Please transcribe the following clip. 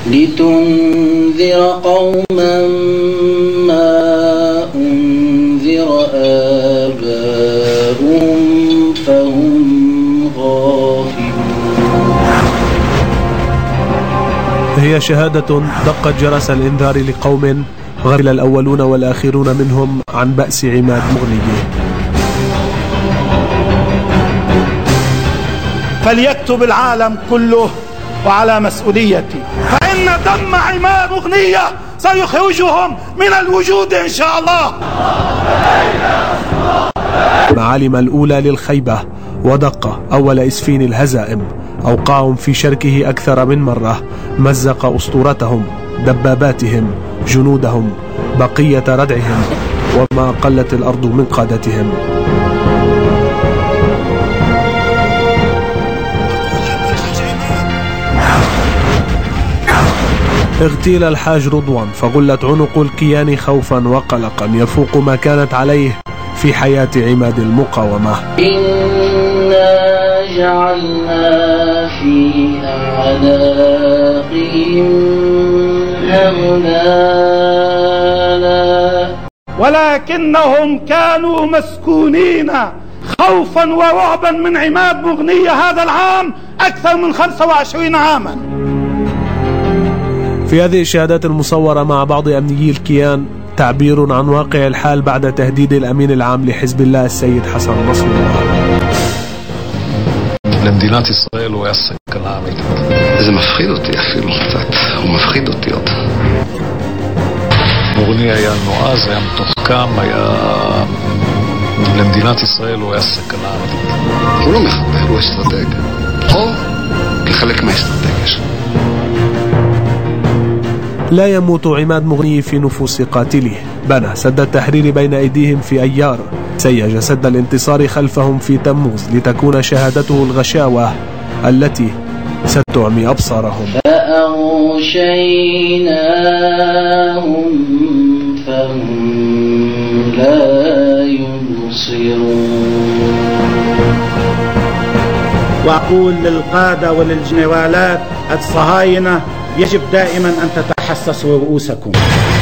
لتنذر قوما ما أنذر آباؤهم فهم غافلون. هي شهادة دقت جرس الإنذار لقوم غفل الأولون والآخرون منهم عن بأس عماد مغني. فليكتب العالم كله وعلى مسؤوليتي، فإن دم عماد مغنية سيخرجهم من الوجود إن شاء الله. معالم الأولى للخيبة ودق أول إسفين الهزائم، أوقعهم في شركه أكثر من مرة، مزق أسطورتهم، دباباتهم، جنودهم، بقية ردعهم، وما قلت الأرض من قادتهم. اغتيل الحاج رضوان فغلت عنق الكيان خوفا وقلقا يفوق ما كانت عليه في حياة عماد المقاومة. إنا جعلنا في أعناقهم أغلالا ولكنهم كانوا مسكونين خوفا ورعبا من عماد مغنية هذا العام أكثر من 25 عاما. في هذه الشهادات المصورة مع بعض أمنيي الكيان تعبير عن واقع الحال بعد تهديد الأمين العام لحزب الله السيد حسن نصر الله. למדינת ישראל הוא היה סכנה אמיתית. זה מפחיד אותי אפילו קצת, הוא מפחיד אותי עוד. מורני היה נועז, היה מתוחכם, למדינת ישראל הוא היה סכנה אמיתית. הוא לא מחבל, הוא אסטרטג. או כחלק מהאסטרטגיה שלו. لا يموت عماد مغني في نفوس قاتله. بنى سد التحرير بين أيديهم في أيار، سيج سد الانتصار خلفهم في تموز، لتكون شهادته الغشاوة التي ستعمي أبصارهم. فأغشيناهم فهم لا يبصرون. وأقول للقادة وللجنرالات الصهاينة يجب دائما أن تتحسسوا رؤوسكم.